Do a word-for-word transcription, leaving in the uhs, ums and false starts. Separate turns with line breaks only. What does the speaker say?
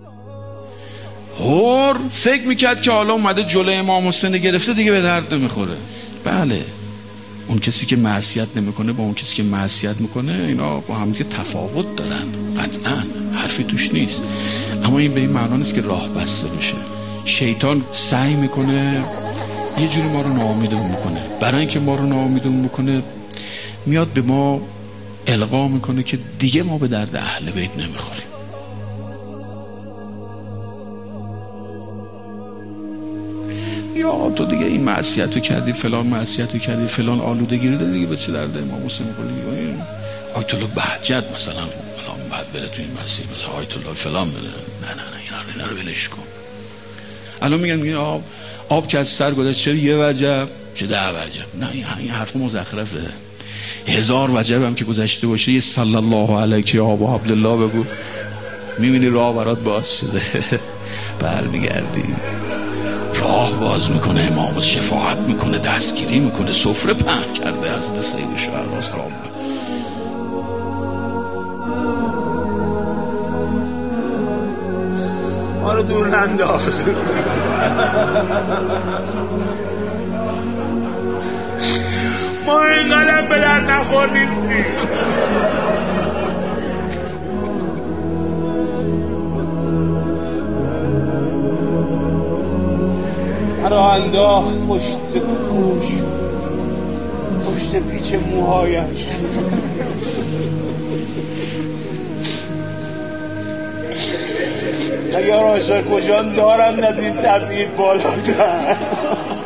هور فکر میکرد که حالا اومده جلوی امام حسین گرفته دیگه به درد نمیخوره. بله، اون کسی که معصیت نمیکنه با اون کسی که معصیت میکنه اینا با هم دیگه تفاوت دارن، قطعا حرفی توش نیست، اما این به این معنا نیست که راه بسته بشه. شیطان سعی میکنه یه جوری ما رو ناامیدون میکنه، برای اینکه ما رو ناامیدون بکنه میاد به ما القا میکنه که دیگه ما به درد اهل بیت نمیخوریم. یا تو دیگه این معصیتو کردی، فلان معصیتو کردی، فلان آلودگی رو داری، دیگه به چه درد امام حسین میخوری؟ آیت الله بهجت مثلا فلان بعد بره تو این مسیر، مثلا آیت الله فلان بره. نه نه نه اینا رو اینا رو ولش کن. الان میگن میگن آب آب که از سر گذشت چه یه وجب چه ده وجب. نه این حرف مزخرفه. هزار وجب هم که گذشته باشه یه صلی الله علیک یا ابا عبدالله بگو، میبینی راه برات باز شده. برمیگردی راه باز میکنه، امام شفاعت میکنه، دستگیری میکنه، سفره پهن کرده حضرت سید شهلا سلام الله.
ما رو دور انداز. ما اینقدر به درد نخور نیستیم. مرا انداخت پشت گوش، پشت پیچ موهایش، اگر عاشق کشان دارند از این تبعید بالاتر.